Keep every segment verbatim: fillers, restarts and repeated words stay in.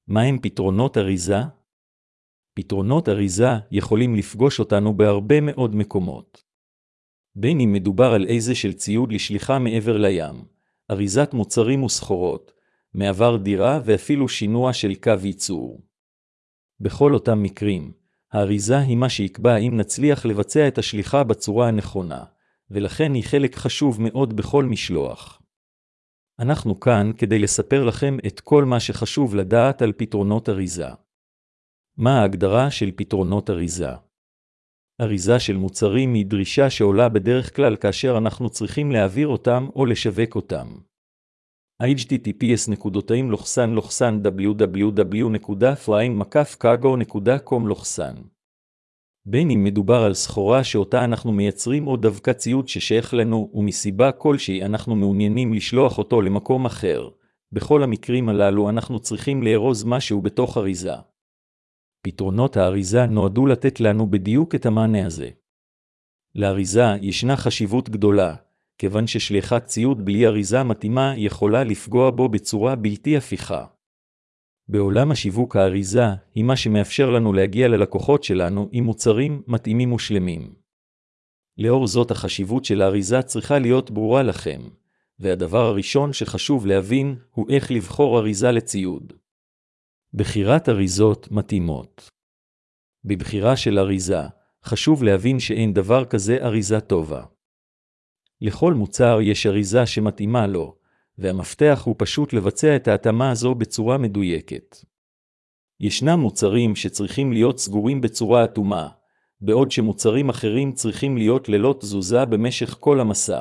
מהם פתרונות אריזה? פתרונות אריזה יכולים לפגוש אותנו בהרבה מאוד מקומות. בין אם מדובר על איזה של ציוד לשליחה מעבר לים, אריזת מוצרים וסחורות, מעבר דירה ואפילו שינוע של קו ייצור. בכל אותם מקרים, האריזה היא מה שיקבע אם נצליח לבצע את השליחה בצורה הנכונה, ולכן היא חלק חשוב מאוד בכל משלוח. אנחנו כאן כדי לספר לכם את כל מה שחשוב לדעת על פתרונות אריזה. מה ההגדרה של פתרונות אריזה? אריזה של מוצרים היא דרישה שעולה בדרך כלל כאשר אנחנו צריכים להעביר אותם או לשווק אותם. אייץ' טי טי פי אס לוחסן לוחסן דאבליו דאבליו דאבליו נקודה פליינג מקף קארגו נקודה קום לוחסן. בין אם מדובר על סחורה שאותה אנחנו מייצרים או דווקא ציוד ששייך לנו ומסיבה כלשהי אנחנו מעוניינים לשלוח אותו למקום אחר, בכל המקרים הללו אנחנו צריכים לארוז משהו בתוך אריזה. פתרונות האריזה נועדו לתת לנו בדיוק את המענה הזה. לאריזה ישנה חשיבות גדולה, כיוון ששליחת ציוד בלי אריזה מתאימה יכולה לפגוע בו בצורה בלתי הפיכה. בעולם השיווק האריזה היא מה שמאפשר לנו להגיע ללקוחות שלנו עם מוצרים מתאימים ושלמים. לאור זאת החשיבות של האריזה צריכה להיות ברורה לכם, והדבר הראשון שחשוב להבין הוא איך לבחור אריזה לציוד. בחירת אריזות מתאימות. בבחירה של אריזה, חשוב להבין שאין דבר כזה אריזה טובה. לכל מוצר יש אריזה שמתאימה לו, והמפתח הוא פשוט לבצע את ההתאמה הזו בצורה מדויקת. ישנם מוצרים שצריכים להיות סגורים בצורה אטומה, בעוד שמוצרים אחרים צריכים להיות ללא תזוזה במשך כל המסע.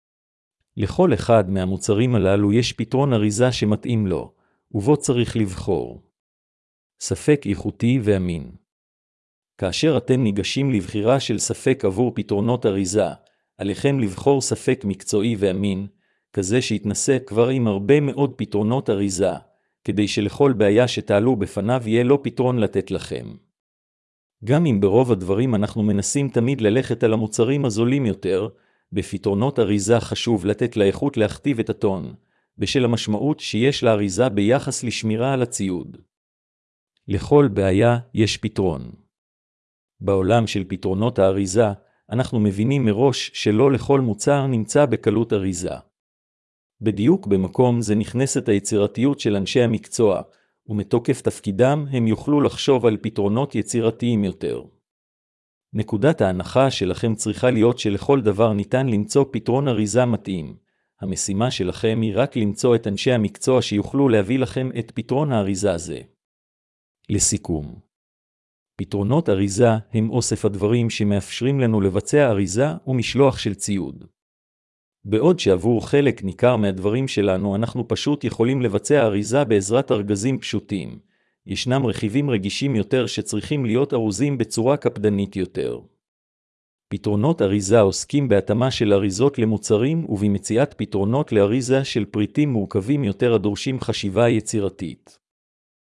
לכל אחד מהמוצרים הללו יש פתרון אריזה שמתאים לו, ובו צריך לבחור. ספק איכותי ואמין. כאשר אתם ניגשים לבחירה של ספק עבור פתרונות אריזה, עליכם לבחור ספק מקצועי ואמין, כזה שיתנסה כבר עם הרבה מאוד פתרונות אריזה, כדי שלכל בעיה שתעלו בפניו יהיה לו פתרון לתת לכם. גם אם ברוב הדברים אנחנו מנסים תמיד ללכת על המוצרים הזולים יותר, בפתרונות אריזה חשוב לתת לאיכות להכתיב את הטון, בשל המשמעות שיש לאריזה ביחס לשמירה על הציוד. לכל בעיה יש פתרון. בעולם של פתרונות האריזה, אנחנו מבינים מראש שלא לכל מוצר נמצא בקלות אריזה. בדיוק במקום זה נכנסת היצירתיות של אנשי המקצוע, ומתוקף תפקידם הם יוכלו לחשוב על פתרונות יצירתיים יותר. נקודת ההנחה שלכם צריכה להיות שלכל דבר ניתן למצוא פתרון אריזה מתאים. המשימה שלכם היא רק למצוא את אנשי המקצוע שיוכלו להביא לכם את פתרון האריזה הזה. לסיכום, פתרונות אריזה הם אוסף הדברים שמאפשרים לנו לבצע אריזה ומשלוח של ציוד. בעוד שעבור חלק ניכר מהדברים שלנו אנחנו פשוט יכולים לבצע אריזה בעזרת ארגזים פשוטים, ישנם רכיבים רגישים יותר שצריכים להיות ארוזים בצורה קפדנית יותר. פתרונות אריזה עוסקים בהתאמה של אריזות למוצרים ובמציאת פתרונות לאריזה של פריטים מורכבים יותר הדורשים חשיבה יצירתית.